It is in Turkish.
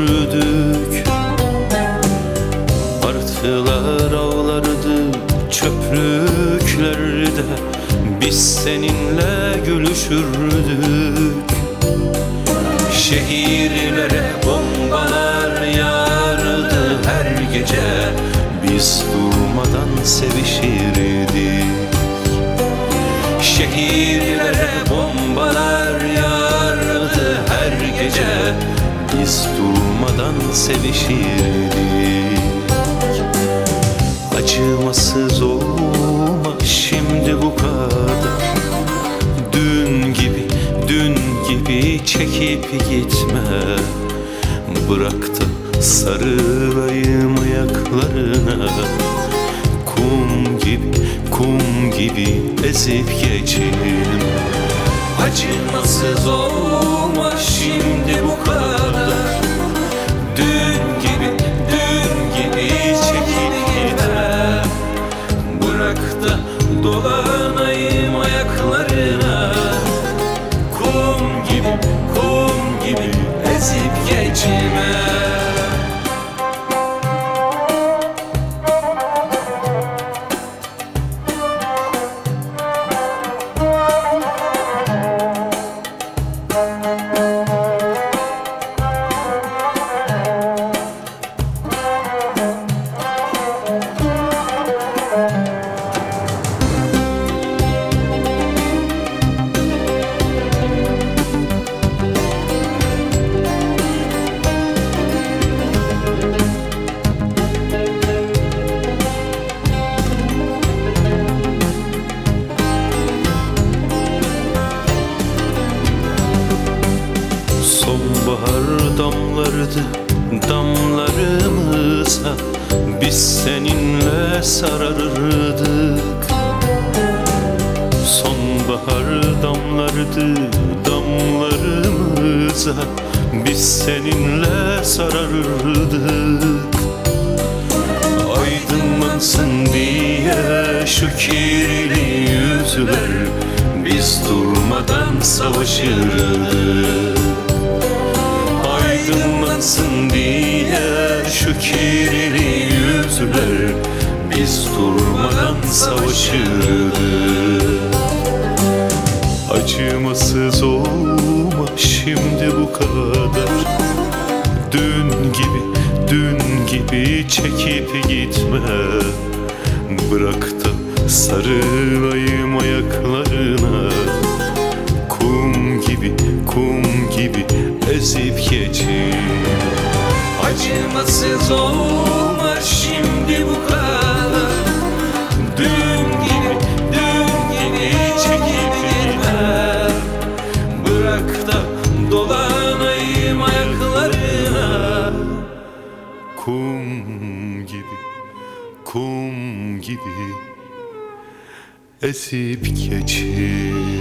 sürdük. Martılar avlardı çöplüklerde, biz seninle gülüşürdük. Şehirlere bombalar yağardı her gece, biz durmadan sevişirdik. Şehirlere bombalar yağardı her gece, biz durmadan sevişirdik. Acımasız olma şimdi bu kadar, dün gibi çekip gitme. Bırak da sarılayım ayaklarına, kum gibi ezip geçelim. Acımasız olma şimdi bu kadar, dün gibi çekip gitme. Bırak da dolanayım ayaklarına, kum gibi ezip geçme. Sonbahar damlardı damlarımıza, biz seninle sararırdık. Sonbahar damlardı damlarımıza, biz seninle sararırdık. Aydınlansın diye şu kirli yüzler, biz durmadan savaşırdık. Aydınlansın diye şu kirli yüzler, biz durmadan savaşırdık. Acımasız olma şimdi bu kadar, dün gibi çekip gitme. Bırak da sarılayım ayaklarına, kum gibi ezip geçin. Acımasız olma şimdi bu kadar, dün gibi çekip gitme. Bırak da dolanayım ayaklarına, kum gibi ezip geçin.